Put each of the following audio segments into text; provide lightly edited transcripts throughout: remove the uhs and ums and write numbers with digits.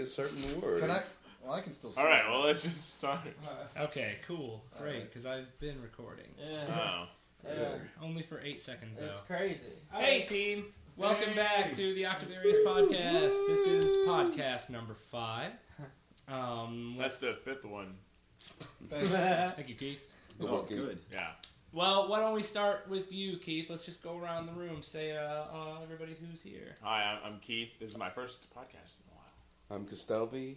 a certain word. Can I? Well, I can still. All right, well, let's just start. Okay, cool. Great, because I've been recording. Oh. Yeah. Only for 8 seconds, though. That's crazy. Hey, team! Welcome back to the Octavarius Podcast. This is podcast number 5. That's the 5th one. Thank you, Keith. Good. Yeah. Well, why don't we start with you, Keith? Let's just go around the room. Say everybody who's here. Hi, I'm Keith. This is my first podcast in a while. I'm Castelby.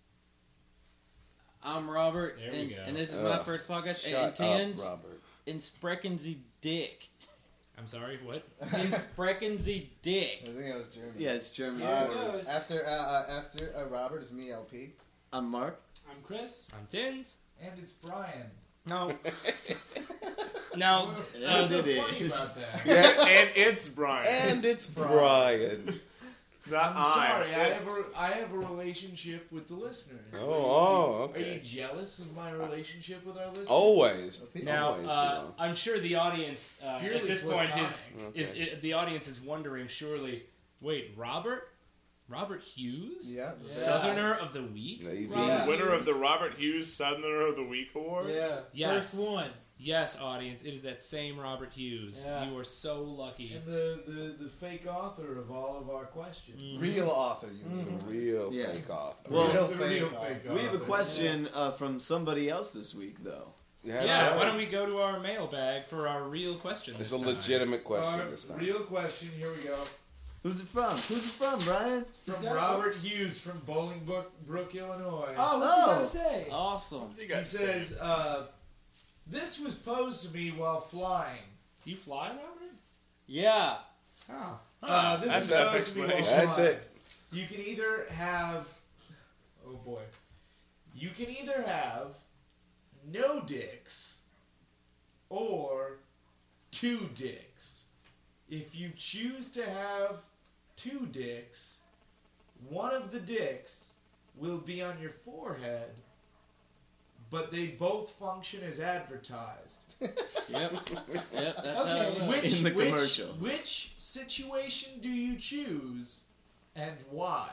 I'm Robert, There we go. and this is my first podcast. Shut and up, Robert. in Sprechen Sie Dick. I'm sorry, what? In Sprechen Sie Dick. I think that was German. Yeah, it's German. After Robert is me, LP. I'm Mark. I'm Chris. I'm Tins. And it's Brian. No. Now, What's so it funny is. about that? Yeah, and it's Brian. And it's Brian. Not I'm sorry, it's- I have a relationship with the listeners. Oh, Are you okay. jealous of my relationship with our listeners? Always. now Always, Bruno. I'm sure the audience at Purely this point platonic. the audience is wondering, surely, wait, Robert Hughes? Yeah. Southerner of the Week? Maybe. Yeah. Winner of the Robert Hughes Southerner of the Week Award? Yeah. Yes. First one. Yes, audience, it is that same Robert Hughes. Yeah. You are so lucky. And the fake author of all of our questions. Real author, you mean? The real Yeah. fake off. Well, real The fake real author. fake We have a author. question from somebody else this week, though. Yeah, Yeah, why don't we go to our mailbag for our real question? It's this a time? legitimate question Our this time. real question, here we go. Who's it from? Who's it from, Brian? From that- Robert Hughes from Bolingbrook, Illinois. Oh, what's he got to say? Awesome. You He guys says, this was posed to me while flying. Do you fly, Robert? Yeah. Oh. This That's was enough posed to me while explanation. That's flying. it. You can either have, oh boy, you can either have no dicks or 2 dicks. If you choose to have 2 dicks, one of the dicks will be on your forehead, but they both function as advertised. Yep. That's how Okay, it which, works. In the which, commercials. which situation do you choose and why?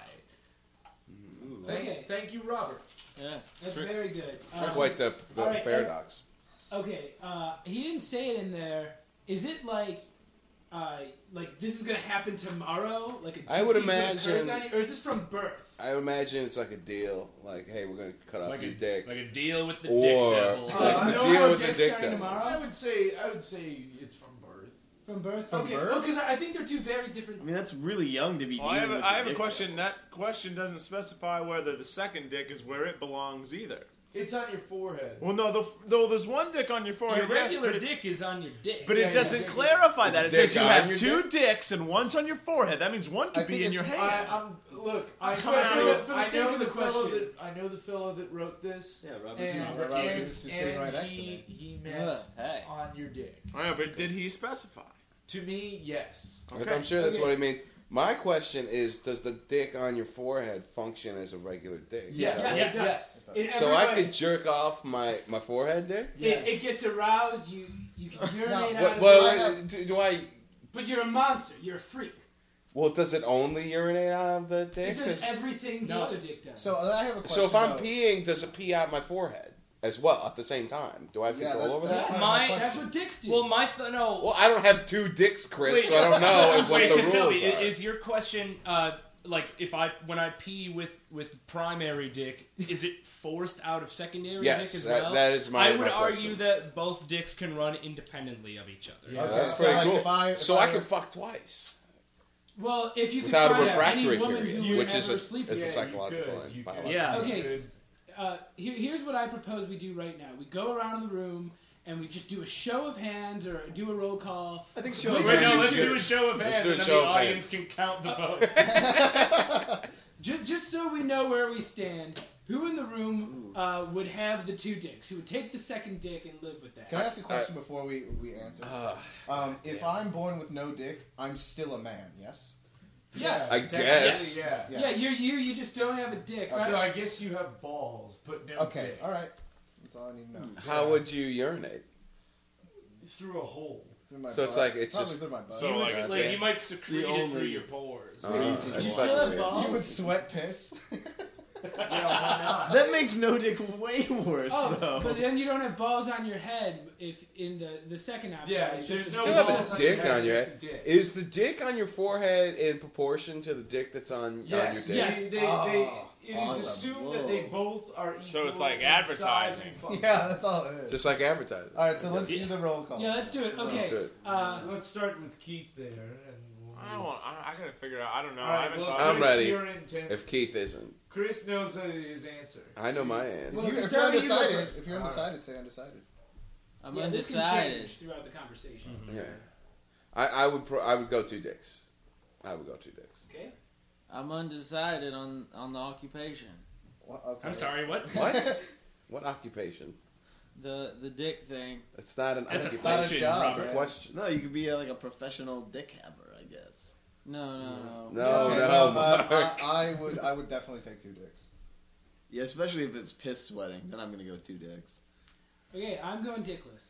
Thank you, Robert. Yeah. That's very good. Quite the all right, paradox. Okay, he didn't say it in there. Is it like this is gonna happen tomorrow? Like a I would gypsy gonna curse imagine- on you? Or is this from birth? I imagine it's like a deal. Like, hey, we're going to cut off Like your a dick. like a deal with the Or- dick devil. Like I the know deal how with the dicks dick starting devil. tomorrow. I would say it's from birth. From birth? From okay, birth? well, because I think they're two very different. I mean, that's really young to be Well, I dealing have with I the have a dick question. That question doesn't specify whether the second dick is where it belongs either. It's on your forehead. Well, no, though there's one dick on your forehead, Your yes, regular but it, dick is on your dick. but Yeah, it doesn't yeah. clarify Is that. the It says dick you on have your 2 dick? dicks and one's on your forehead. That means one I could be think in your it's- hand. I Come out of it. For the sake of the question. I know the fellow that wrote this, Yeah, Robert and, Hughes. Robert Hughes is sitting right next to he, me. he meant Hey. on your dick. Oh, yeah, but did he specify? To me, yes. Like, I'm sure that's what he means. My question is, does the dick on your forehead function as a regular dick? Yes. Yes, Yes. it does. Yes. In So every I way. could jerk off my forehead dick? It gets aroused. You can urinate out What, of well, it. do I... But you're a monster. You're a freak. Well, does it only urinate out of the dick? It does 'Cause- everything the No. other dick does. So I have a question. So if I'm though. peeing, does it pee out my forehead as well at the same time? Do I have Yeah, control over that's- that? My- That's what dicks do. well, no. Well, I don't have 2 dicks, Chris, Wait. so I don't know what Wait, the Castelby, rules are. is your question like when I pee with primary dick, is it forced out of secondary Yes, dick as that- well? that is my I would my argue question. that both dicks can run independently of each other. Yeah, Okay, that's so pretty like cool. if So I I- can fuck twice well, if you could without a find refractory any woman period, who which would is ever a sleep is a with, psychological You and could. biological. Yeah. Okay. Good. Here's what I propose we do right now. We go around the room and we just do a show of hands or do a roll call. I think Wait, show Wait, no, Wait, let's wait, do a show of Let's hands, do a and then show the of audience can count the vote. Just so we know where we stand, who in the room would have the 2 dicks? Who would take the second dick and live with that? Can I ask a question before we answer? If I'm born with no dick, I'm still a man. Yes. Yes. I guess. Yeah. Yes. Yeah, you just don't have a dick. Okay. So I guess you have balls, but no Okay. dick. All right. That's all I need to know. How would you urinate? Through a hole. Through my So it's butt. like it's Probably just- through my butt. So, You like, would, okay. you might secrete The it only- through your pores. It's You like still have weird. balls? You would sweat piss. Yeah, why not? That makes no dick way worse, Oh, though. but then you don't have balls on your head if in the second option. Yeah, it's there's just no still have a balls on dick your head, on your just head. a dick. Is the dick on your forehead in proportion to the dick that's on your Yes, dick? Yes. it is awesome. assumed that they both are equal. So it's like in size advertising. and function. Yeah, that's all it is. Just like advertising. All right, so let's do the roll call. Yeah, let's do it. Okay. Good. Let's start with Keith there. And we'll I don't want. I gotta figure out. I don't know. All I right, haven't well, thought. I'm Chris, ready. You're intense. If Keith isn't, Chris knows his answer. I know my answer. Well, If you're Sarah, you go undecided, first. if you're undecided, say undecided. I'm Yeah, this can undecided. change throughout the conversation. Yeah, I would go 2 dicks. I would go 2 dicks. Okay. I'm undecided on the occupation. Well, okay. I'm sorry, what? What? What occupation? The dick thing. It's not an That's a occupation. Not a job, It's a man. question. No, you could be like a professional dick hammer, I guess. No. No, Okay, no, well, Mark. I would definitely take 2 dicks. Yeah, especially if it's piss sweating, then I'm gonna go 2 dicks. Okay, I'm going dickless.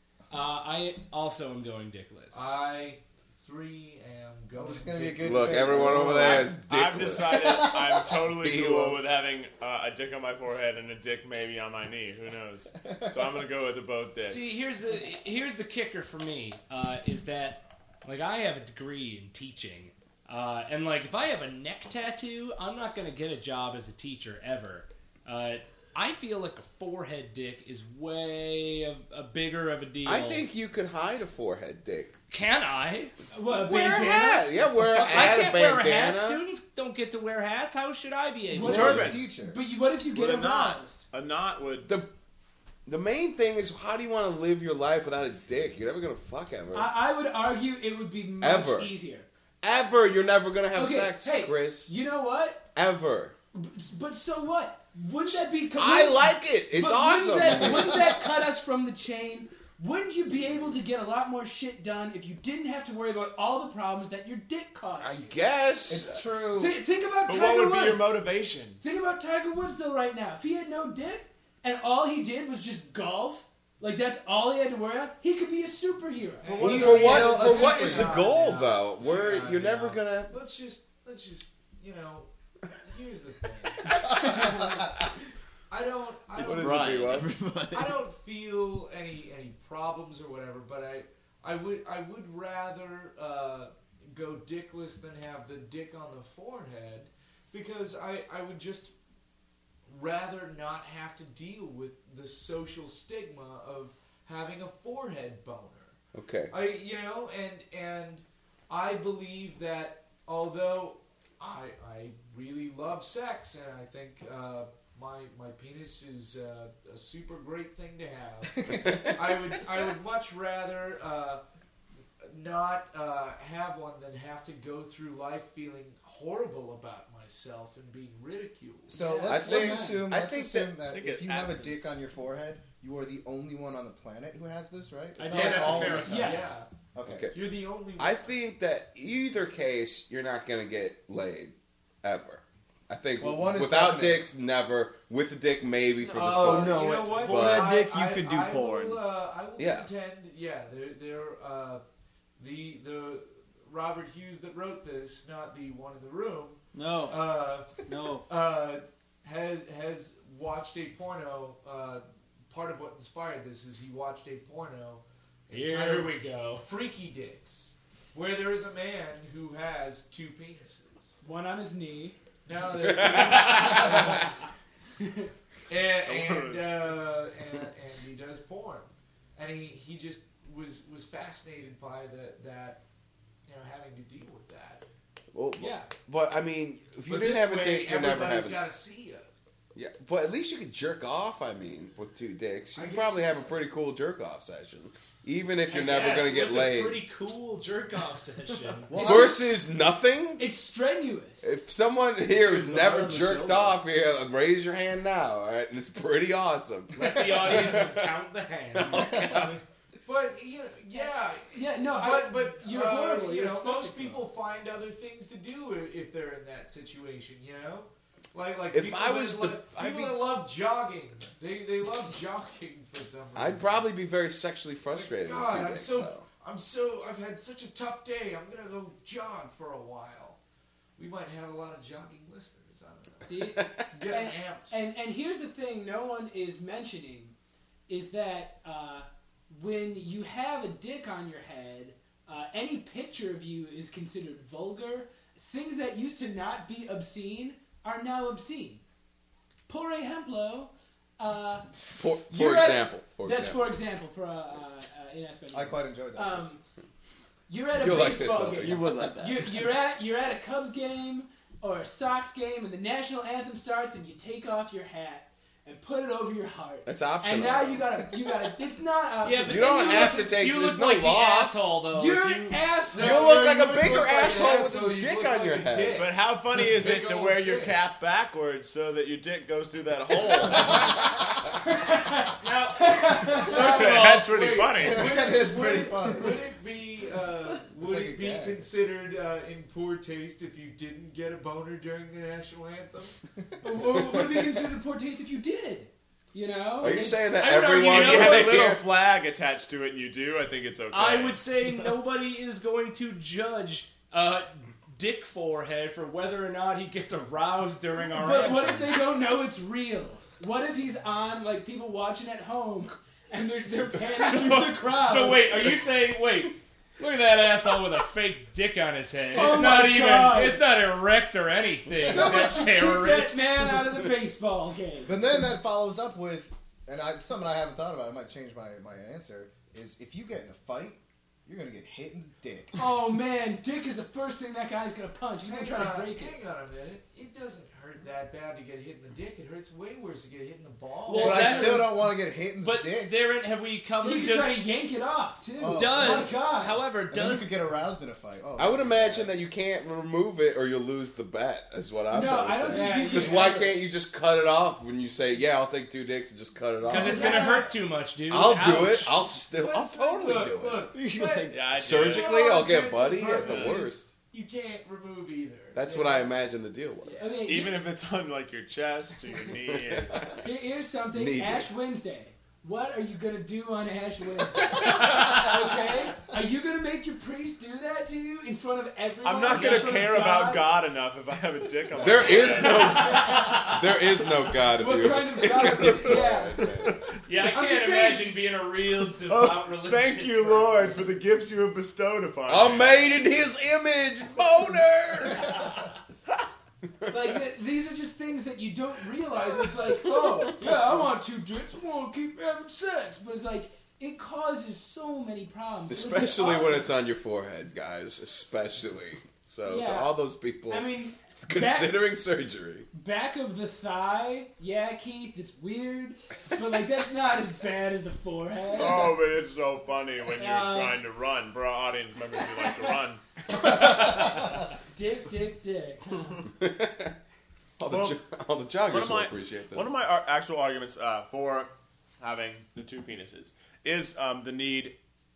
I also am going dickless. I 3 am going. This is gonna be a good. Look, pick. everyone over there is I've dickless. decided I'm totally Be cool one. with having a dick on my forehead and a dick maybe on my knee. Who knows? So I'm gonna go with the both dicks. See, here's the kicker for me is that like I have a degree in teaching, and like if I have a neck tattoo, I'm not gonna get a job as a teacher ever. I feel like a forehead dick is way a bigger of a deal. I think you could hide a forehead dick. Can I? What, a Wear a bandana? hat. Yeah, wear a I hat, a can't wear a hat. bandana. Students don't get to wear hats. How should I be able What to? if- Turban. Teacher. But what if you get With a knot. aroused? A knot would. The main thing is, how do you want to live your life without a dick? You're never gonna fuck ever. I would argue it would be much Ever. easier. Ever. You're never gonna have Okay, sex, hey. Chris. You know what? Ever. But so what? Wouldn't that be? I like it. It's but awesome. Wouldn't that cut us from the chain? Wouldn't you be able to get a lot more shit done if you didn't have to worry about all the problems that your dick caused I you? guess. It's true. Think about But Tiger what would Woods. be your motivation? Think about Tiger Woods though right now. If he had no dick and all he did was just golf, like that's all he had to worry about, he could be a superhero. But Well, what for if- what? a For what is the superhero? goal, No, though? Where no, you're no. never gonna. Let's just here's the thing. I don't What is it, Right, B-What? everybody. I don't feel any problems or whatever, but I would rather go dickless than have the dick on the forehead because I would just rather not have to deal with the social stigma of having a forehead boner. Okay. And I believe that although I really love sex and I think my penis is a super great thing to have, I would much rather not have one than have to go through life feeling horrible about myself and being ridiculed. So I let's think- assume, I let's think assume I that think if it you have a absence. dick on your forehead, you are the only one on the planet who has this, right? I'd It's say not that's a all fair of us. assumption. Yes. Yeah, Okay. Okay. you're the only one. I think that either case, you're not gonna get laid ever. I think Well, one is without definite. dicks, never. With the dick, maybe for the Oh, story. no. You know what? For a dick, you could do I porn. Will, I will Yeah. contend. Yeah, they're the Robert Hughes that wrote this, not the one in the room. No. No. Has watched a porno. Part of what inspired this is he watched a porno. Here entitled we go. Freaky Dicks, where there is a man who has 2 penises. One on his knee. Now, and he does porn, and he just was fascinated by that having to deal with that. Well, Yeah. but I mean, if you But didn't this have a way, dick, you're never everybody's having. got to see you. Yeah, but at least you could jerk off. I mean, with 2 dicks, you I could guess probably you have a could. pretty cool jerk off session, even if you're I never guess. gonna get What's laid. A pretty cool jerk off session. Well, Versus nothing. It's strenuous. If someone here who's It's never on the jerked shoulder. off here, raise your hand now, all right? And it's pretty awesome. Let the audience count the hands. But yeah. Yeah, no, But you're horrible. You You're know, a most spectacle. people find other things to do if they're in that situation. You know, like If people I that was lo- the- I'd people be- that love jogging, they love jogging for some reason. I'd probably be very sexually frustrated with God, 2 I'm dicks. so though. I've had such a tough day. I'm gonna go jog for a while. We might have a lot of jogging listeners. I don't know. See? Get them amped. And here's the thing no one is mentioning is that when you have a dick on your head, any picture of you is considered vulgar. Things that used to not be obscene are now obscene. Por ejemplo, For you're at- example. that's for example for in Espanol. I quite enjoyed that. You're at a You'll like this, baseball though. game. You would like that. You're at a Cubs game or a Sox game, and the national anthem starts, and you take off your hat and put it over your heart. That's optional. And now you gotta. It's not optional. Yeah, but You then don't have to take. You There's look no like law. the asshole, though. You're if an you, asshole. You look like a you bigger look like an asshole with asshole, a you dick look on like your a head. dick. But how funny is Big it to old wear your dick. cap backwards so that your dick goes through that hole? now, first of all, That's pretty wait. funny. That is pretty funny. Would it be would like a it be gag. considered in poor taste if you didn't get a boner during the national anthem? Or would it be considered poor taste if you did? You know? Are you It's- saying that I would argue, everyone you If you know have a what? little flag attached to it and you do, I think it's okay. I would say nobody is going to judge Dick Forehead for whether or not he gets aroused during our But anthem. what if they don't know it's real? What if he's on, like, people watching at home, and they're panning through the crowd? So wait, are you saying look at that asshole with a fake dick on his head. Oh It's my not even God. it's not erect or anything. That Keep terrorist. that man out of the baseball game. But then that follows up with, and something I haven't thought about, I might change my answer, is if you get in a fight, you're going to get hit in the dick. Oh man, dick is the first thing that guy's gonna punch. He's gonna try to break it. Hang on a minute. It doesn't hurt that bad to get hit in the dick. It hurts way worse to get hit in the ball. Well, But I that's- still don't want to get hit in the But dick. therein have we covered? He can try to yank it off too. Oh. does My God. however And then you does could get aroused in a fight. Oh, I would imagine that you can't remove it or you'll lose the bet, is what I'm No, I don't saying. think you Because can. why can't you just cut it off when you say, yeah, I'll take 2 dicks and just cut it off? because it's gonna hurt too much, dude. I'll Ouch. do it. I'll Let's- totally look, do it. Look, Yeah, I do. Surgically, For all I'll get intents buddy and at the purposes, worst. You can't remove either. That's You what I know? imagine the deal was. Okay, Even if it's on like your chest or your knee. And... here's something. Need Ash it. Wednesday. What are you gonna do on Ash Wednesday? Okay, are you gonna make your priest do that to you in front of everyone? I'm not In gonna front of care about God enough if I have a dick on my There head. is no God if What you kind have of a God dick on is- your yeah. forehead, man. Yeah, I I'm can't just saying- imagine being a real devout Oh, religious thank you, person. Lord, for the gifts you have bestowed upon I'm me. made in His image, boner. Like these are just things that you don't realize. It's like, oh yeah, I want 2 dicks. I want to keep having sex, but it's like it causes so many problems. Especially when it's on your forehead, guys. Especially. So to Yeah. all those people I mean, considering surgery. back of the thigh. Yeah, Keith, it's weird, but like that's not as bad as the forehead. Oh, but it's so funny when you're Yeah. trying to run. For our audience members who like to run. Dick, dick, dick. all Well, the one joggers of will my- appreciate that. One of my actual arguments for having the 2 penises is the need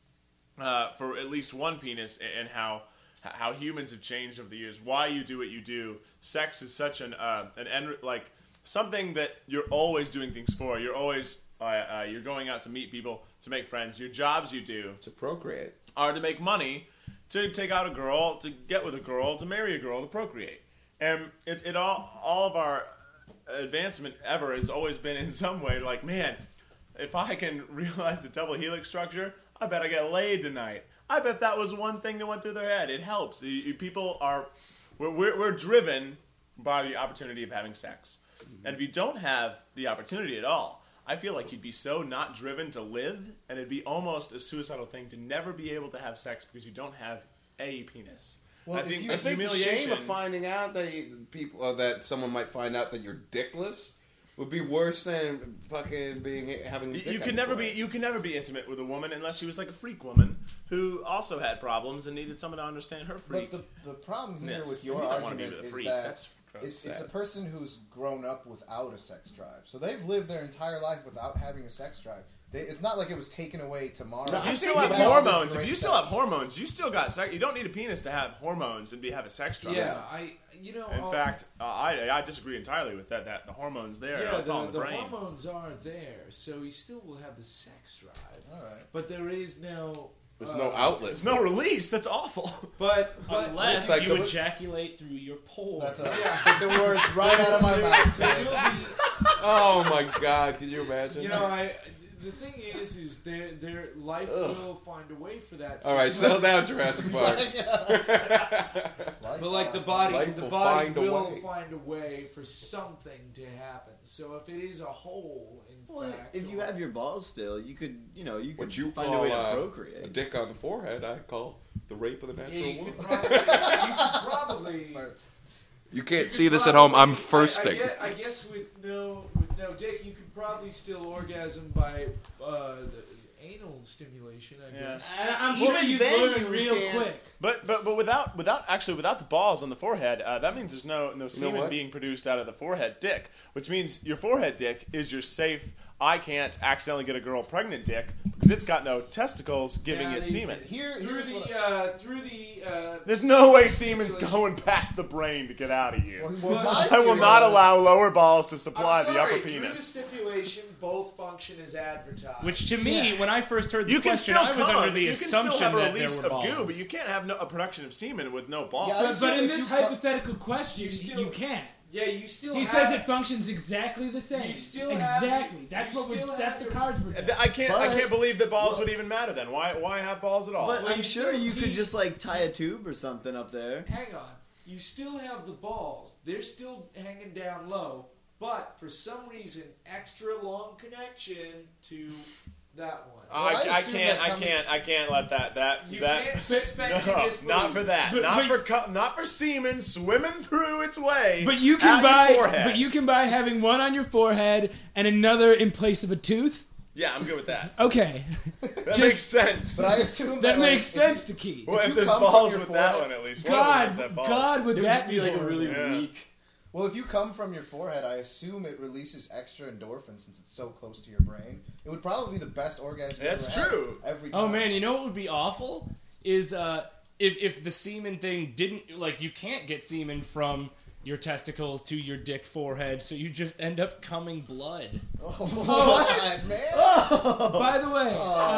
for at least one penis and how humans have changed over the years. Why you do what you do. Sex is such an end, like something that you're always doing things for. You're always you're going out to meet people, to make friends. Your jobs you do To procreate. are to make money, to take out a girl, to get with a girl, to marry a girl, to procreate. And it all of our advancement ever has always been in some way like, man, if I can realize the double helix structure, I bet I get laid tonight. I bet that was one thing that went through their head. It helps. People are, we're driven by the opportunity of having sex. And if you don't have the opportunity at all, I feel like you'd be so not driven to live, and it'd be almost a suicidal thing to never be able to have sex because you don't have a penis. Well, I if think you- the I think the humiliation. shame of finding out that that someone might find out that you're dickless would be worse than fucking having. a dick You on can your never forehead. be intimate with a woman unless she was like a freak woman who also had problems and needed someone to understand her freak. But the problem here Yes. with You your don't want to be argument with a is freak. that That's gross. it's a sad. person who's grown up without a sex drive. So they've lived their entire life without having a sex drive. It's not like it was taken away tomorrow. No, You I still think have that- hormones. If Great you still sex. have hormones, you still got sex. You don't need a penis to have hormones and have a sex drive. Yeah, In fact, I disagree entirely with that. That the hormones there, yeah, it's all in the brain. hormones are there, so you still will have the sex drive, All right. but there is no There's no outlet. There's no release. That's awful. But Unless It's like you the- ejaculate through your pole. That's Get the words right out of my mouth. there will be, Oh my God! Can you imagine? the thing is their life Ugh. will find a way for that. All right, settle down, Jurassic Park. But like the body, Life the will body find a will way. find a way for something to happen. So if it is a hole, in Well, fact, if you have your balls still, you could What you find call a way to a procreate. dick on the forehead, I call the rape of the natural you woman. could probably You can't you see could this at home. I'm probably- firsting. I guess with no dick, you could probably still orgasm by the anal stimulation. I guess. I'm Well, sure you'd then learn you real can- quick. But without the balls on the forehead, that means there's no semen what? being produced out of the forehead dick, which means your forehead dick is your safe. I can't accidentally get a girl pregnant dick because it's got no testicles giving it semen. Through the There's no way semen's going past the brain to get out of you. my I will theory not was- allow lower balls to supply I'm sorry, the upper through the penis. stipulation, both function as advertised. Which to me, when I first heard the You can question, still I was come. under the You can still assumption have a that release there were of balls. goo, but you can't have a production of semen with no balls. Yeah, But in if this you hypothetical question, you still- you can't. Yeah, you still. He have, says it functions exactly the same. You still have- exactly. That's you what. still That's have the your- cards we're. I can't. I But- can't believe that balls would even matter then. Why have balls at all? But Well, I'm you sure still you could keep- just like tie a tube or something up there. Hang on. You still have the balls. They're still hanging down low, but for some reason, extra long connection to that one. Well, I assume that coming- I can't let that. You can't suspend your No, disbelief. not for that. But- Not for semen swimming through its way. But you at can your buy. forehead. But you can buy having one on your forehead and another in place of a tooth. Yeah, I'm good with that. Okay, That makes sense. But I assume that like, makes sense to Keith. Well, if if there's you come from balls your with that forehead- one, at least one of them God, has that balls. God, would It would that just be like a really Yeah. weak. Well, if you come from your forehead, I assume it releases extra endorphins since it's so close to your brain. It would probably be the best orgasm. That's you've ever true. Had, every time. Oh man, you know what would be awful is if the semen thing didn't like you can't get semen from your testicles to your dick forehead, so you just end up coming blood. Oh, God, man. By the way,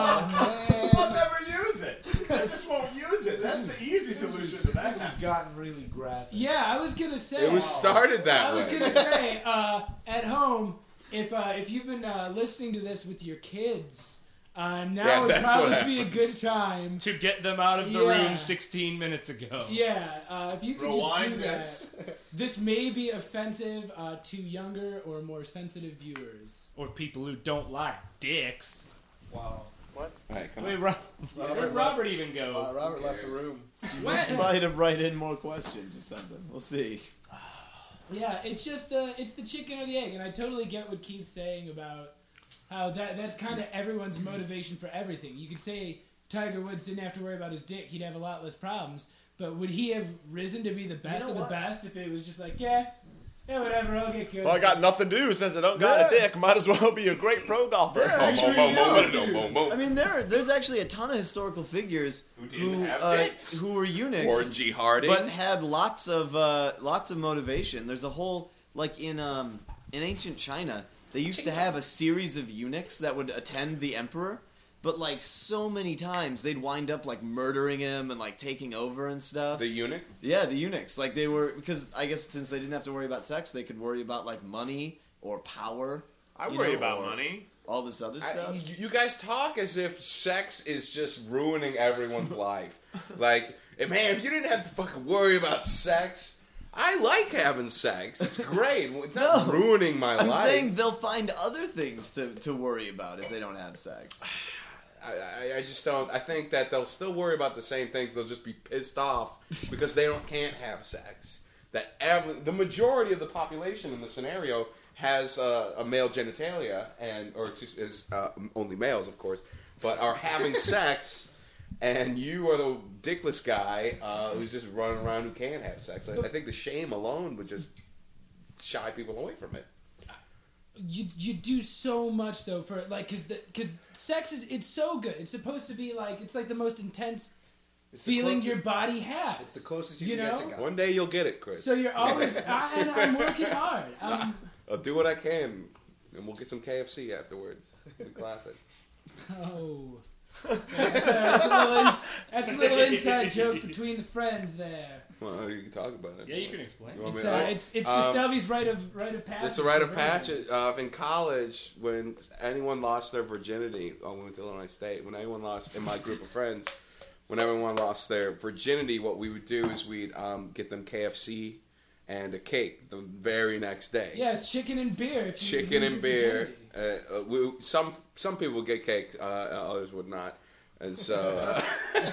I'll never use it. I just won't use it. That's the easy solution to that. This has gotten really graphic. Yeah, I was gonna say. It was started that I was way. gonna say at home if you've been listening to this with your kids, now Yeah, would that's probably what be a happens. good time. to get them out of the Yeah. room 16 minutes ago. Yeah, if you could just do Rewind that. this. This may be offensive to younger or more sensitive viewers. Or people who don't like dicks. Wow. All right, come Wait, on. where did Robert even go? Robert left the room. What? Probably to write in more questions or something. We'll see. Yeah, it's just it's the chicken or the egg, and I totally get what Keith's saying about how that's kind of everyone's motivation for everything. You could say Tiger Woods didn't have to worry about his dick; he'd have a lot less problems. But would he have risen to be the best of the best if it was just like, yeah, whatever, I'll get good. Well, I got nothing to do since I don't got a dick. Might as well be a great pro golfer. Yeah, Boom, boom, boom, boom, boom, boom, I mean, there's actually a ton of historical figures Who didn't have dicks. who were eunuchs, Warren G. Harding. but had lots of motivation. There's a whole in ancient China, they used to have a series of eunuchs that would attend the emperor, but like so many times they'd wind up like murdering him and like taking over and stuff. The eunuch? Yeah, the eunuchs. Like they were, because I guess since they didn't have to worry about sex, they could worry about like money or power. I you worry know, about or money. All this other stuff. You guys talk as if sex is just ruining everyone's life. Like, man, if you didn't have to fucking worry about sex, I like having sex. It's great. It's not No, ruining my I'm life. saying they'll find other things to worry about if they don't have sex. I just don't. I think that they'll still worry about the same things. They'll just be pissed off because they can't have sex. That the majority of the population in the scenario has a male genitalia or is only males, of course, but are having sex. And you are the dickless guy who's just running around who can't have sex. I think the shame alone would just shy people away from it. You do so much though for like because sex it's so good. It's supposed to be like it's like the most intense feeling your body has. It's the closest you You can know? get to God. One day you'll get it, Chris. So you're always and I'm working hard. I'll do what I can, and we'll get some KFC afterwards. The classic. Oh. That's a little inside joke between the friends there. Well, you can talk about it. Yeah, you can explain. You want me It's to- Gustavi's rite of passage. It's a rite of for passage. virgins. In college, when anyone lost their virginity, I went to Illinois State. When anyone lost, in my group of friends, when everyone lost their virginity, what we would do is we'd get them KFC and a cake the very next day. Yes, chicken and beer. If you Chicken lose and your beer. virginity. Some people would get cake, others would not. And so,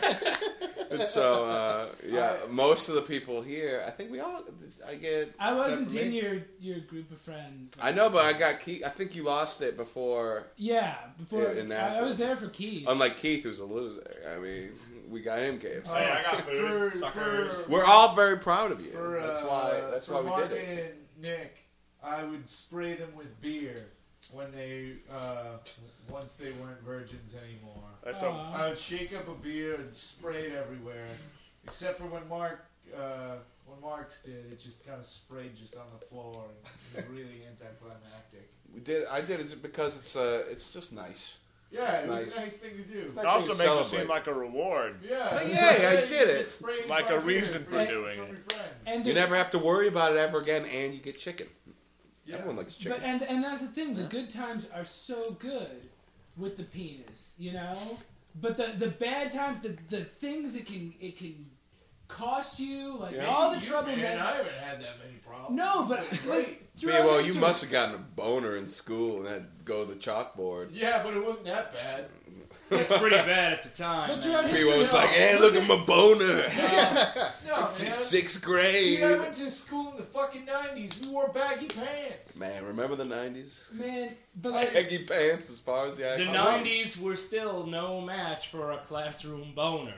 most of the people here, I think I wasn't Except for in me. your group of friends. I know, but I got Keith. I think you lost it before. Yeah, before In I was there for Keith. Unlike Keith, who's a loser. I mean, we got him KFC. Hey, I got food, For- suckers. We're all very proud of you. For, That's for why we Mark did it. and Nick, I would spray them with beer when they once they weren't virgins anymore. That's dope. Aw. I would shake up a beer and spray it everywhere, except for when Mark's did. It just kind of sprayed just on the floor. And it was really anticlimactic. I did it because it's just nice. Yeah, It's it was nice. a nice thing to do. It's It nice. also to makes it celebrate. seem like a reward. Yeah, But yeah, I you did get it. sprayed Like by a beer reason for from doing your it. friends. And You the- never have to worry about it ever again, and you get chicken. Yeah. Everyone likes chicken. But and that's the thing. The good times are so good with the penis, you know. But the bad times, the things it can cost you, like Yeah. all the You, trouble man, that. I haven't had that many problems. No, but It's like, great. Yeah, throughout well, you history- must have gotten a boner in school and had to go to the chalkboard. Yeah, but it wasn't that bad. It's pretty bad at the time. But man. throughout history, People was No, like, "Hey, look at my boner." No, man. Sixth Dude, I grade. went to school in the fucking 90s. We wore baggy pants. Man, remember the '90s? man, but like Baggy pants, as far as the eye The can 90s were still no match for a classroom boner.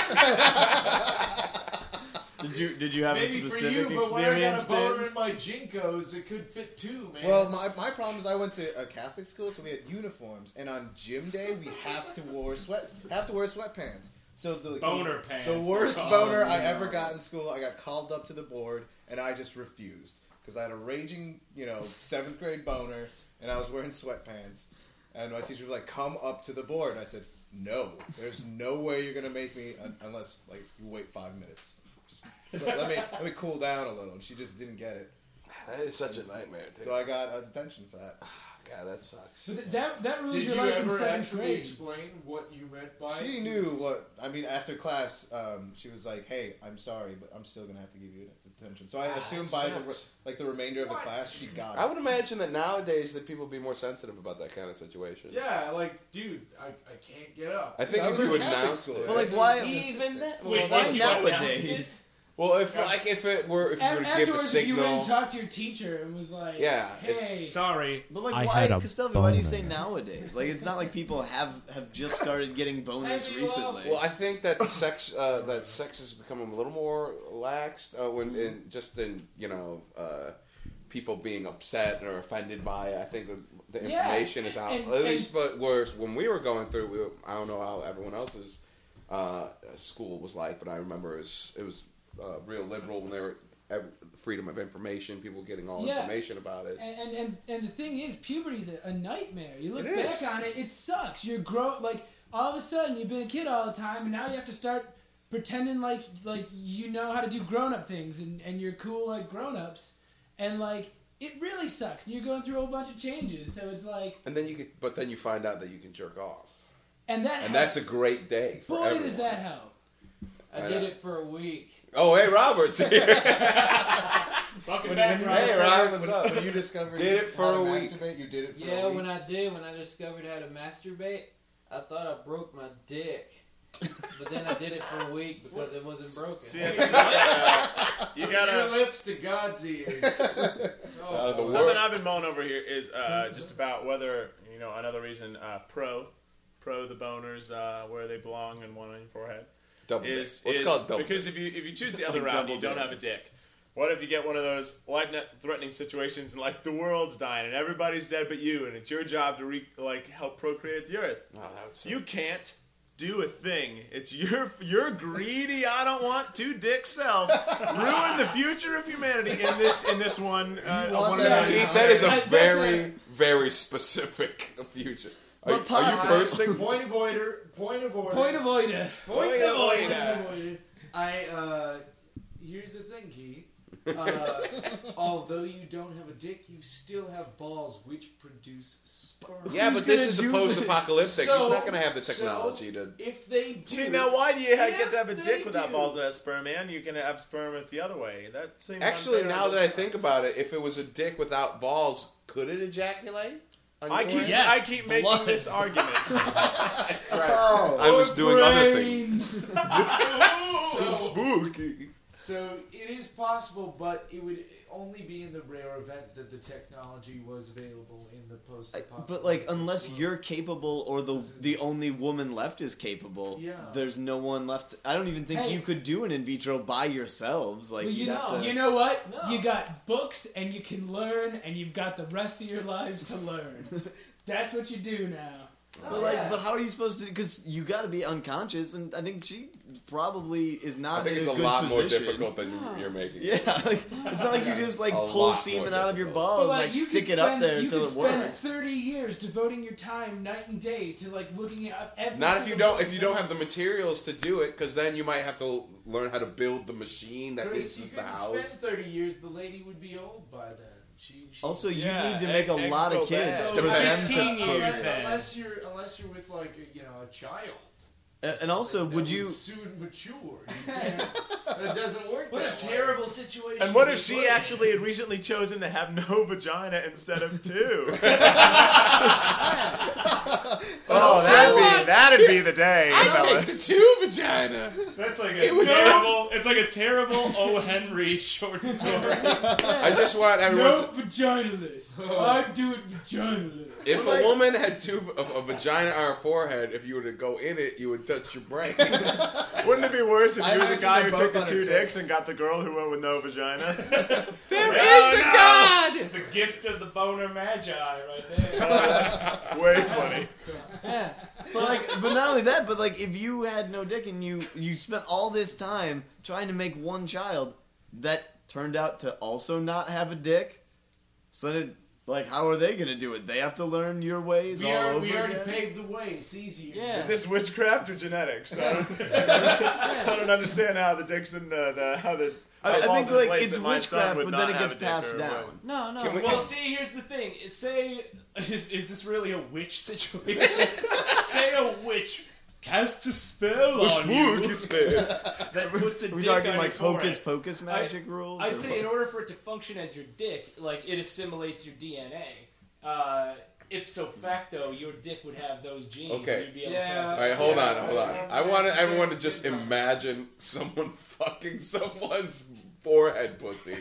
Did you have Maybe a for specific you, but when I got experience, a boner Dave? in my Jinkos, it could fit too, man. Well, my problem is I went to a Catholic school, so we had uniforms, and on gym day we have to wear sweatpants. So the Boner pants. The worst Oh, boner I no. ever got in school, I got called up to the board, and I just refused because I had a raging, 7th grade boner, and I was wearing sweatpants, and my teacher was like, "Come up to the board," and I said, "No, there's no way you're gonna make me unless you wait 5 minutes. Just let me cool down a little." And she just didn't get it, That is such a nightmare, too. so I got detention for that. God, that sucks. but that ruins did your you life in ever 7th actually grade. explain what you meant by She it? knew what I mean. After class, she was like, "Hey, I'm sorry, but I'm still gonna have to give you detention." So I assumed by the remainder of the What? class, she got I it. would imagine that nowadays that people would be more sensitive about that kind of situation. Yeah, like, dude, I can't get up. I think I if was you in Catholic announced school, it. right? Well, like, why Even that? Wait, Well, why like did you announce nowadays. Well, if you were to give a Afterwards, if you went and signal, talked to your teacher and was like, Yeah, if- hey, Sorry. But like, I why, had a Castelvio? Why do you say boner. nowadays? Like, it's not like people have just started getting boners Maybe, recently. well, I think that the sex is becoming a little more lax when people being upset or offended by it. I think the Yeah, information is out. and- At least, but whereas when we were going through, I don't know how everyone else's school was like, but I remember it was real liberal when they were freedom of information, people getting all Yeah. information about it. and the thing is, puberty's a nightmare. You look It back is. on it, it sucks. You're all of a sudden you've been a kid all the time, and now you have to start pretending like you know how to do grown up things, and you're cool like grown ups, and it really sucks. And you're going through a whole bunch of changes, so it's like, And then then you find out that you can jerk off, and that and that's a helps. great day for Boy, everyone. does that help. I I did know. it for a week. Oh, hey, Robert's here. Fucking back, you Rob. Hey, Rob, what's when, up? when you discovered Did it for how to a week. masturbate, you did it for Yeah, a week. when I discovered how to masturbate, I thought I broke my dick. But then I did it for a week because it wasn't broken. See, you Your gotta. lips to God's ears. Out of the Something world. I've been mulling over here is just about whether another reason pro the boners where they belong and one on your forehead Double dick. is Let's call it double because dick. if you choose Just the other like route and you double don't dick. have a dick. What if you get one of those life-threatening situations and the world's dying and everybody's dead but you, and it's your job to help procreate the earth? Oh, that would suck. You can't do a thing. It's your greedy, I don't want two dick self ruin the future of humanity in this one. want one that of in these- Keith, that is a That's very, very specific future. Are you thirsting? Point of order. Point of order. Point of order. Point Point of of order. order. Here's the thing, Keith. Although you don't have a dick, you still have balls which produce sperm. Yeah, Who's but this gonna is a do post-apocalyptic. So- He's not going to have the so- technology to. If they do, See, now why do you get to have a If dick they without do. balls that have sperm, man? You can have sperm with the other way. That seems Actually, unfair now on that I both think sides. about it, if it was a dick without balls, could it ejaculate? on I your keep end? Yes, I keep making blood. this argument. That's right. Oh. I was doing other things. So- Spooky. So it is possible, but it would only be in the rare event that the technology was available in the post-apocalyptic. But like, unless world. you're capable, or the only woman left is capable, Yeah. there's no one left. I don't even think Hey. you could do an in vitro by yourselves. Like, Well, you'd have to. you know what? No. You got books, and you can learn, and you've got the rest of your lives to learn. That's what you do now. But like, but how are you supposed to? Because you got to be unconscious, and I think she probably is not. I think in it's a a good lot more position. difficult than you're making. Yeah, like, it's not like you just like A pull lot more semen out of your difficult. ball But, and like, like you stick could it up spend- there you until could it spend works. 30 years devoting your time night and day to like looking at every. Not if you single don't. If you don't have the materials to do it, because then you might have to learn how to build the machine that But if you is the couldn't house. spend 30 years, the lady would be old by then. She Also, you Yeah, need to make a eggs lot go of kids bad. for So them 15 to. years then. unless you're with like a child. And also, That would you? soon mature? You can't- that doesn't work. What a that way. terrible situation. And what to if be she put in. actually had recently chosen to have no vagina instead of two? Oh, that'd be the day, I take fellas. the two vagina. That's like It a would- terrible. It's like a terrible O. Henry short story. I just want everyone No to. vaginaless. I do it vaginaless. If a woman had a vagina or a forehead, if you were to go in it, you would touch your brain. Wouldn't it be worse if I you were the imagine guy they're who took both the on two her dicks tits. and got the girl who went with no vagina? There Oh, is a no. God. It's the gift of the boner magi right there. Way funny. Yeah. But not only that, but like if you had no dick and you spent all this time trying to make one child that turned out to also not have a dick, so then like how are they gonna do it? They have to learn your ways We all over already again. paved the way. It's easier. Yeah. Is this witchcraft or genetics? I don't understand how the dicks and how the. I falls think in like place it's that my son witchcraft, would but then not it have gets a dick passed or down. what. No, no. Can we- Well, see, here's the thing. Say, is this really a witch situation? Say a witch casts a spell on you that puts a Are we dick talking on like your hocus forehead. pocus magic rules? I'd or say what? in order for it to function as your dick, like it assimilates your DNA. Ipso facto, your dick would have those genes. Okay. And you'd be able Yeah. to pass All it right, on. hold on, Yeah. hold on. I wanted everyone to just imagine someone fucking someone's forehead pussy.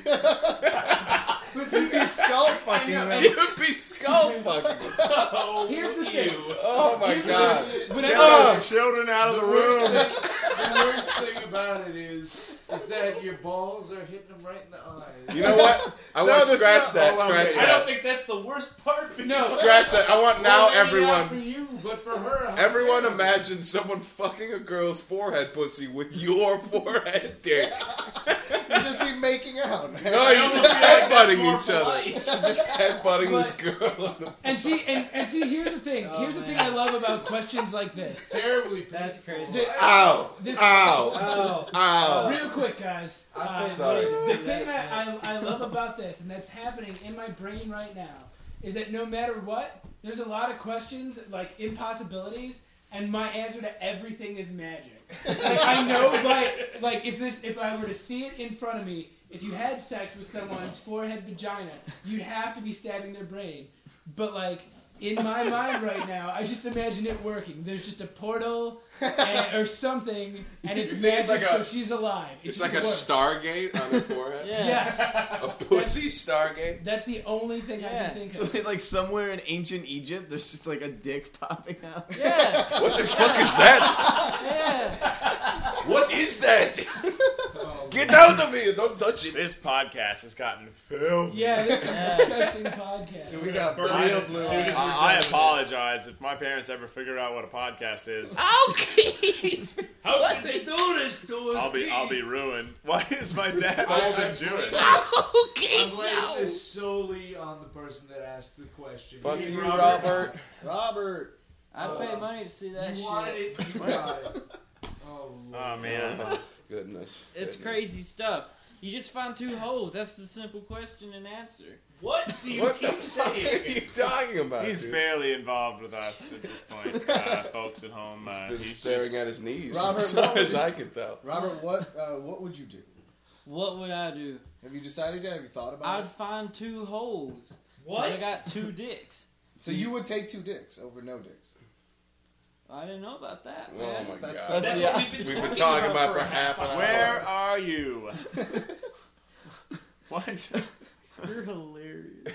You'd be skull fucking them. You would be skull fucking. Oh, Here's the you. thing. Oh my god. Whenever, Get those children out of the room. The worst thing about it is that your balls are hitting them right in the eyes. You know what? I want to that's scratch not- that. oh, Scratch okay. I don't that. think that's the worst part. no, Scratch that. I want now Well, maybe not for everyone. you, but for her. how Everyone terrible. imagine someone fucking a girl's forehead pussy with your forehead dick. You'd just be making out, man. No, you're just headbutting more each other. polite. You're just headbutting this girl. and see, here's the thing. Oh, Here's the thing man. I love about questions like this. Terribly That's painful. crazy. Ow! This, Ow! Oh. Ow! Real quick, guys. I've been Sorry. waiting to The see thing that that shit. I love about this, and that's happening in my brain right now, is that no matter what, there's a lot of questions, like impossibilities, and my answer to everything is magic. Like I know, like if I were to see it in front of me, if you had sex with someone's forehead vagina, you'd have to be stabbing their brain. But like in my mind right now, I just imagine it working. There's just a portal or something, and it's magic, like so a- she's alive. It It's just like a works. Stargate on her forehead. Yeah. Yes. A pussy Stargate. That's the only thing I Yeah. can think So of. like somewhere in ancient Egypt, there's just like a dick popping out. Yeah. What the fuck is that? Yeah. What is that? Oh, Get out of here! Don't touch it. This podcast has gotten filthy. Yeah, this is a disgusting podcast. We got real blue eyes. I apologize if my parents ever figure out what a podcast is. Okay. How did they do this to us? I'll be ruined. Why is my dad old and Jewish? I'm blaming this solely on the person that asked the question. Fuck Here's you, Robert. Robert. Robert. I'd pay money to see that You shit. wanted it, you got it. Oh, Oh man. Oh, goodness. It's Goodness. crazy stuff. You just find two holes. That's the simple question and answer. What do you What the keep fuck are saying? you talking about? He's dude? barely involved with us at this point, folks at home. He's been He's staring just, at his knees Robert, as what far would as you- I can tell. Robert, what would you do? What would I do? Have you decided yet? Have you thought about I'd it? find two holes. What? I got two dicks. So you would take 2 dicks over no dicks? I didn't know about that, Oh man. my That's- god. That's Yeah. what we've We've been been talking about for half an hour. where are you? What? You're hilarious.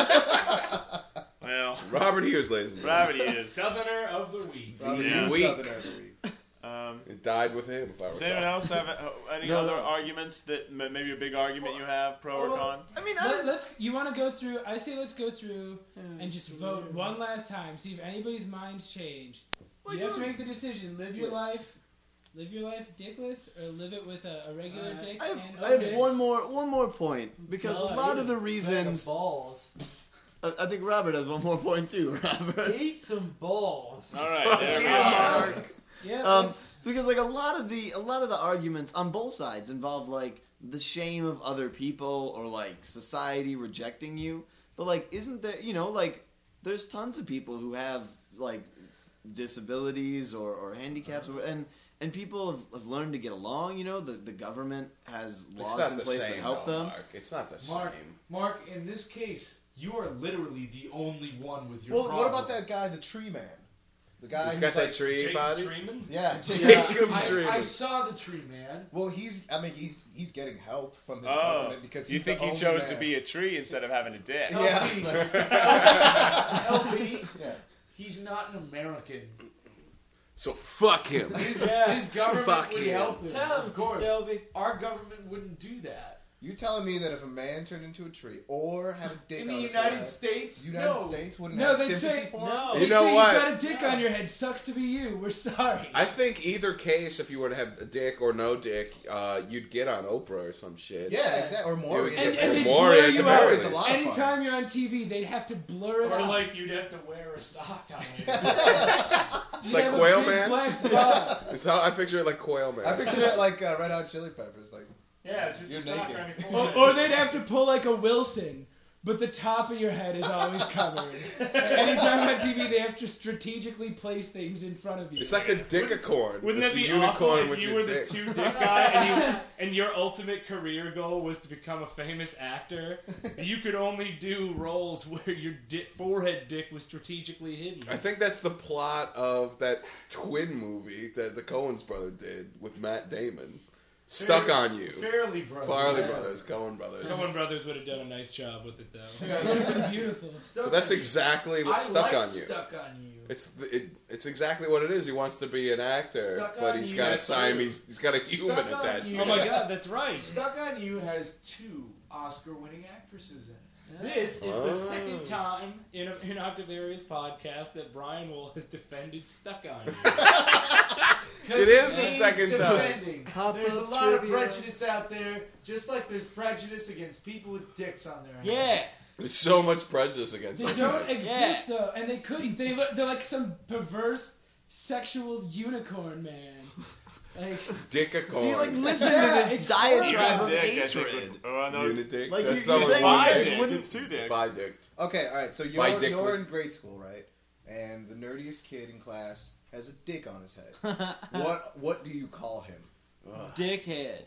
Well, Robert Hughes, ladies and gentlemen. gravity is. Southerner of the week. Robert, Yeah. you Weak. Southerner of the week. It died with him, if I Does recall. anyone else have any No, other no. arguments that maybe a big argument you have, pro or con? I mean, Let's. You want to go through? I say let's go through and just vote one last time. See if anybody's minds change. You have to make the decision. Live your life dickless, or live it with a regular dick. I and have dick. one more point because a lot of the Bag reasons. of balls. I think Robert has one more point too. Robert. Eat some balls. All right, there we go. Mark. Yeah. Um, because like a lot of the arguments on both sides involve like the shame of other people or like society rejecting you. But like, isn't there, like there's tons of people who have like disabilities or handicaps and people have learned to get along. The government has It's laws not in the place same, that help though, them. Mark. It's not the Mark, same. Mark, in this case, you are literally the only one with your Well, problem. what about that guy, the tree man? The guy He's who's got that like, tree Jake body. Treeman? Yeah, Jacob I Treeman. saw the tree man. Well, he's getting help from his Oh, government because you he's think the he only chose man. to be a tree instead of having a dick? Yeah. LP, Yeah. he's not an American. So fuck him. His Fuck government would him. help him. Tell him, Of course. Shelby. Our government wouldn't do that. You telling me that if a man turned into a tree or had a dick In on the his United forehead, States, United no. States wouldn't No, have they'd sympathy say- for him? No. You They know say what? You got a dick on your head. Sucks to be you. We're sorry. I think either case, if you were to have a dick or no dick, you'd get on Oprah or some shit. Yeah, exactly. Or Maury. You would and get- and or they'd Maury blur at you the out. very It's a lot of fun. Anytime you're on TV, they'd have to blur it Or out. like you'd have to wear a sock on it. It's like Quail Man. Man. It's how I picture it, like Quail Man. I pictured it like Red Hot Chili Peppers. Like, Yeah, it's just You're a sock naked. on your Or, forehead. or they'd have to pull like a Wilson, but the top of your head is always covered. Anytime on TV, they have to strategically place things in front of you. It's like a dickicorn. Wouldn't It's that a be unicorn awful if with you your were the dick. two dick guy and your ultimate career goal was to become a famous actor? You could only do roles where your forehead dick was strategically hidden. I think that's the plot of that twin movie that the Coens brothers did with Matt Damon. Stuck on You. Fairly, brother. Farley Brothers, Coen Brothers. Coen Brothers would have done a nice job with it, though. It would have been beautiful. But that's exactly what I Stuck like on You. Stuck on You. It's exactly what it is. He wants to be an actor, Stuck but on he's You, got a that's Siamese. true. He's got a human Stuck on attached You. to Oh my it. god, that's right. Stuck on You has 2 Oscar-winning actresses in it. This is Oh. the second time in Octavarius podcast that Brian Wool has defended Stuck on You. 'Cause It is the needs second time. defending. Pop There's a up lot of trivia. prejudice out there, just like there's prejudice against people with dicks on their hands. Yeah. There's so much prejudice against They them. don't exist though, and they couldn't. They're like some perverse sexual unicorn man. Like Dickicorn. See, like, listen Yeah, to this it's diatribe Even of dick, I hatred. think. Oh, no, it's Unidick. Like, That's you're not saying what bi guys dick. wouldn't- It's 2 dicks. Bi dick. okay, all right. So By you're Dick- in grade school, right? And the nerdiest kid in class has a dick on his head. What do you call him? Dickhead.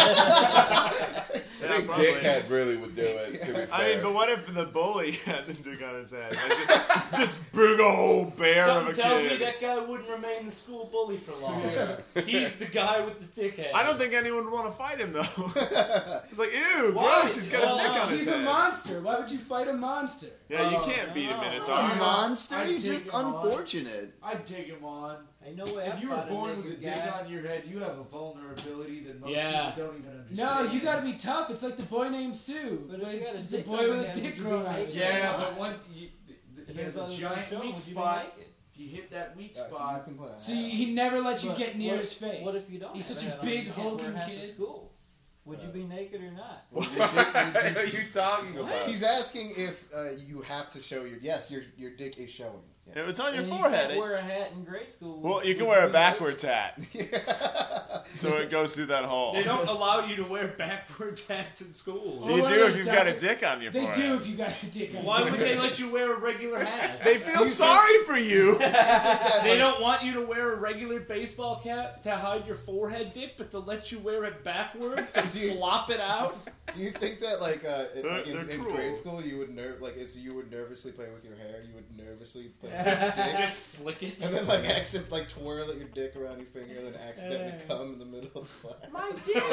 I think probably. Dickhead really would do it, to be fair. I mean, but what if the bully had the dick on his head? Like just big old bear Something of a tells kid. me that guy wouldn't remain the school bully for long. He's the guy with the dickhead. I don't think anyone would want to fight him though. It's like, ew, Why? gross. He's got Well, a dick on his he's head. a monster. Why would you fight a monster? Yeah, you Oh, can't beat a no. A minotaur. monster? I'd He's take just him on. unfortunate. I'd take him on. Ain't no way If I you were fought a born with a naked dick guy. on your head, you have a vulnerability that most Yeah. people don't even understand. No, you gotta be tough. It's like the boy named Sue. But if you got a It's the dick boy on your with a head, dick would you growing be out of naked? his head. Yeah, but when he Depends has a on the giant show, weak would you be spot, naked? if you hit that weak You spot, can put a So hat he never lets you But get near what- his face. What if you don't? He's have such a hat on? big You can't wear hulking half the kid. School. Would you be naked or not? What are you talking about? He's asking if you have to show your dick is showing. If it's on your And you forehead. can't wear a hat in grade school. Well, you can Would wear a be backwards hat, Yeah. so it goes through that hole. They don't allow you to wear backwards hats in school. You Oh, do well, if you've got a Doctor- dick on your They forehead. do if you got a dick on Why your would they let you wear a regular hat? They feel sorry for you. They don't want you to wear a regular baseball cap to hide your forehead dick, but to let you wear it backwards to flop it out. Do you think that in They're cruel. grade school you would you would nervously play with your hair, you would nervously play with your dick, Just flick it. and then twirl your dick around your finger, and then accidentally come in the middle of class? My dick.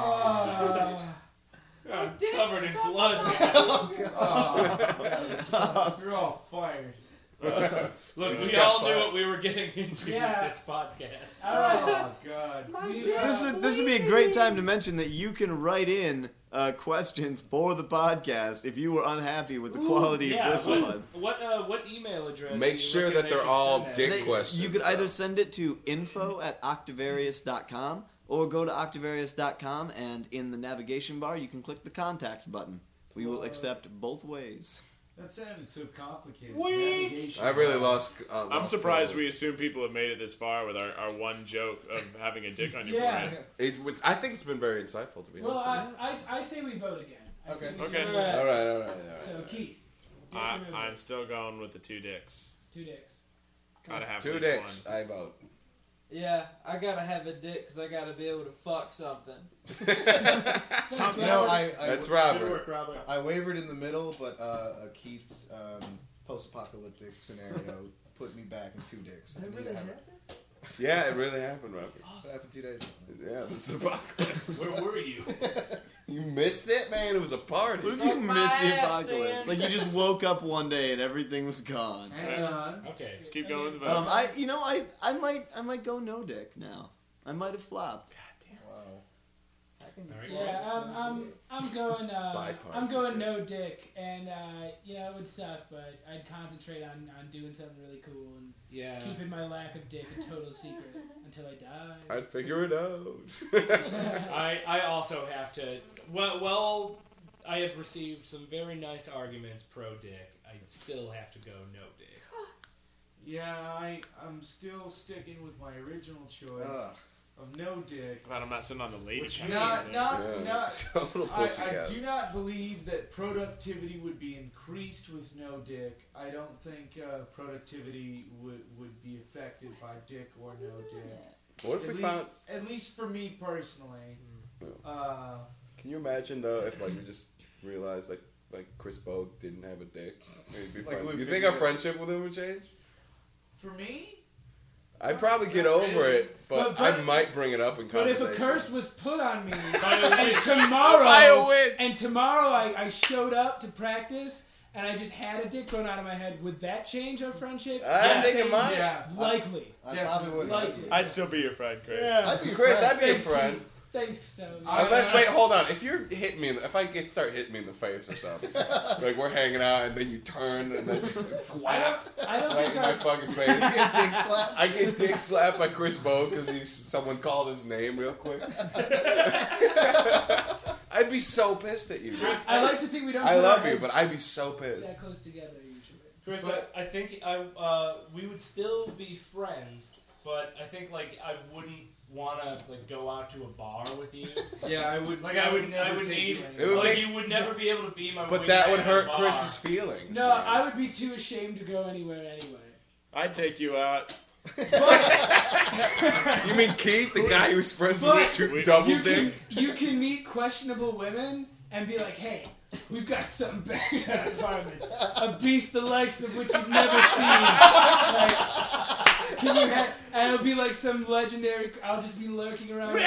I'm covered in blood. Man. Oh, you're all fired. Look, we all knew what we were getting into Yeah. with this podcast. All right. Oh God. My We, dick. This would be a great time to mention that you can write in questions for the podcast if you were unhappy with the quality Yeah, of this one. what email address? do Make you sure reckon that they they're should all send dick that? They- questions. You could either send it to info@octavarius.com or go to octavarius.com, and in the navigation bar you can click the contact button. We will accept both ways. That sounded so complicated. Whee! Navigation. I really lost. I'm surprised we assume people have made it this far with our one joke of having a dick on your Yeah. forehead. I think it's been very insightful, to be Well, honest. I say we vote again. I say Okay. we Okay. vote. All All right. So Keith, dick or no I'm dick? still going with the 2 dicks. 2 dicks. Gotta have 2 at least dicks. one. I vote. Yeah, I gotta have a dick because I gotta be able to fuck something. That's Robert. Good work, Robert. I wavered in the middle, but Keith's post-apocalyptic scenario put me back in 2 dicks. I need to have it. Yeah, it really happened, Robert. That happened 2 days ago. Yeah, this apocalypse. Where were you? You missed it, man. It was a party. What if you Suck my missed the ass, apocalypse? Dan. Like you just woke up one day and everything was gone. Hang on. Okay. Just keep going with the votes. I might go no dick now. I might have flopped. Wow. I can All right. Yeah, I'm going. I'm Bipartisan going shit. no dick, and it would suck, but I'd concentrate on doing something really cool and Yeah. keeping my lack of dick a total secret until I die. I'd figure it out. I also have to. Well, I have received some very nice arguments pro dick. I still have to go no dick. Yeah, I'm still sticking with my original choice Ugh. of no dick. Glad I'm not sitting on the lady. Which couch. Not, Yeah. not. Total I pussycat. do not believe that productivity would be increased with no dick. I don't think productivity would be affected by dick or no dick. What if we found? At least for me personally. Yeah. Can you imagine though if we just realized like Chris Bogue didn't have a dick? It'd be Like, fun. we'd You think figure our it- friendship with him would change? For me, I'd probably get over it, but But- I might bring it up in But if conversation. a curse was put on me, By a and witch. tomorrow, By a witch. and tomorrow I showed up to practice, and I just had a dick thrown out of my head, would that change our friendship? I think it Say might. yeah. Likely. I probably wouldn't. Likely. I'd still be your friend, Chris. Yeah. I'd be your Chris, friend. I'd be a Thanks, friend. Keith. Thanks, so. Unless, wait, hold on. If you're hitting me, if I start hitting me in the face or something, like we're hanging out and then you turn and then just whap I don't right think in my I. fucking face. Get dick slapped. I get dick slapped by Chris Bogue because someone called his name real quick. I'd be so pissed at you. I like to think we don't. I put love our you, heads but I'd be so pissed. that close together usually. Chris, But- I think we would still be friends, but I think I wouldn't want to go out to a bar with you. yeah, I would. Like I would never need. take you It anywhere. would Like make- you would never be able to be my. But that wingman would at a hurt bar. Chris's feelings. No, man. I would be too ashamed to go anywhere anyway. I'd take you out. You mean Keith, the guy who was friends But with double You dick? you can meet questionable women and be like, hey, we've got something back in our apartment. A beast the likes of which you've never seen. Like, can you and it'll be like some legendary. I'll just be lurking around.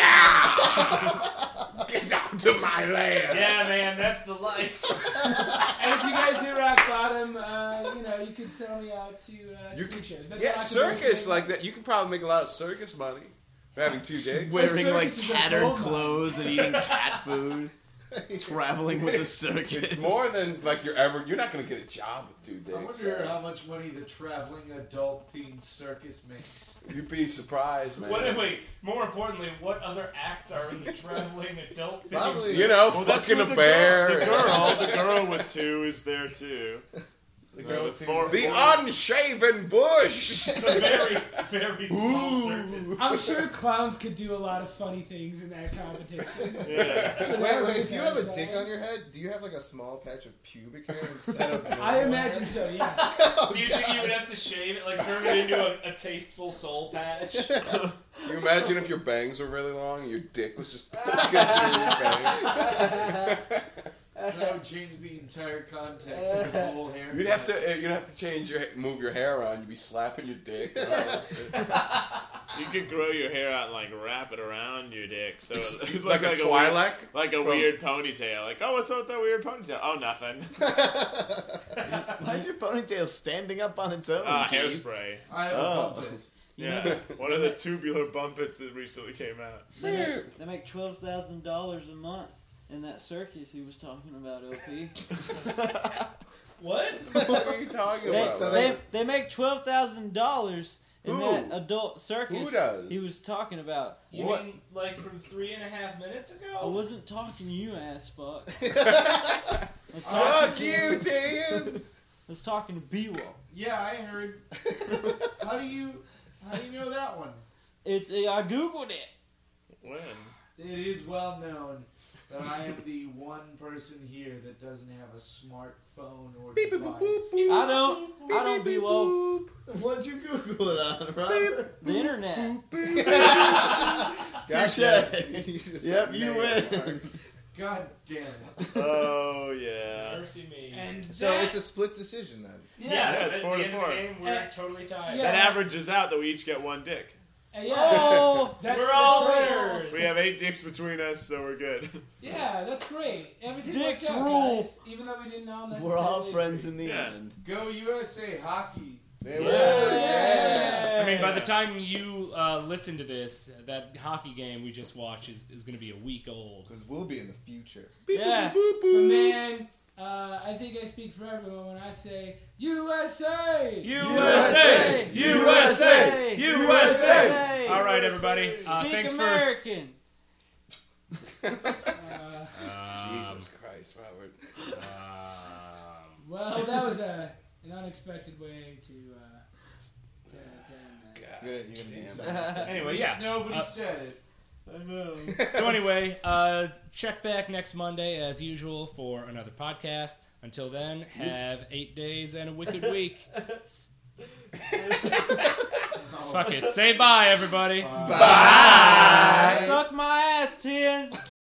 Get down to my land. Yeah, man, that's the life. And if you guys hit rock bottom, you could sell me out to You food could, shows. That's yeah, not circus the like that. You could probably make a lot of circus money for having 2 dicks. Wearing circus like is a tattered gold mine. clothes and eating cat food. Traveling with a circus. It's more than like you're not going to get a job with 2 dicks. I wonder how much money the traveling adult-themed circus makes. You'd be surprised, man. Wait, more importantly, what other acts are in the traveling adult Probably- You know, Well, that's fucking what a the bear. The girl with 2 is there too. The girl with 2. The unshaven bush. It's a very, very small circus. I'm sure clowns could do a lot of funny things in that competition. Yeah. Wait, if you have a dick on your head, do you have like a small patch of pubic hair instead of normal I imagine hair? so, yeah. Do you think you would have to shave it, like turn it into a tasteful soul patch? Can you imagine if your bangs were really long and your dick was just poking through your bangs? That would change the entire context of the whole hair. You'd have to move your hair around. You'd be slapping your dick. You could grow your hair out and like wrap it around your dick, so It's it like a weird, Twi'lek. like a weird ponytail. Like, oh, what's up with that weird ponytail? Oh, nothing. Why is your ponytail standing up on its own? Keith? Hairspray. I have a bump it. Yeah, one of the tubular bumpets that recently came out. They make $12,000 a month in that circus he was talking about, LP. What? What are you talking They, about? so they make $12,000 in Who? that adult circus Who does? he was talking about. You What? mean like from 3.5 minutes I ago? wasn't talking to you, ass fuck. I was talking Fuck to- you, Dance. I was talking to B-Wall. Yeah, I heard. How do you know that one? I googled it. When? It is well known that I am the one person here that doesn't have a smartphone or device. I don't B-Wall. What'd you Google it on, Robert? The internet. Gotcha. You just Yep, got you nailed. win. God damn it. Oh yeah. Mercy me. And So that, it's a split decision then. yeah, it's at 4 the to end of 4. the game, we're Yeah. totally tied. Yeah. That averages out that we each get 1 dick. yeah. Oh, We're all great. winners. We have 8 dicks between us, so we're good. Yeah, that's great. Everything Dicks worked out, rule. guys. Even though we didn't all necessarily We're all friends agree. in the Yeah. end. Go USA hockey. They Yeah. win. Yeah. I mean, by the time you listen to this, that hockey game we just watched is going to be a week old. Because we'll be in the future. Yeah. But man, I think I speak for everyone when I say USA! USA! USA! USA! All right, everybody. Speak Thanks American. Jesus Christ, Robert. Well, that was an unexpected way to end that. God. You're gonna do Damn. something. Anyway, At yeah. least nobody said it. I know. So anyway, check back next Monday as usual for another podcast. Until then, have 8 days and a wicked week. Fuck it. Say bye, everybody. Bye. Suck my ass, Tin.